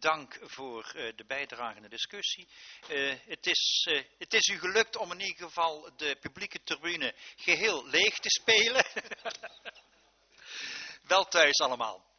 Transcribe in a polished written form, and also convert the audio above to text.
dank voor de bijdragende discussie. Het is u gelukt om in ieder geval de publieke tribune geheel leeg te spelen. Wel thuis allemaal.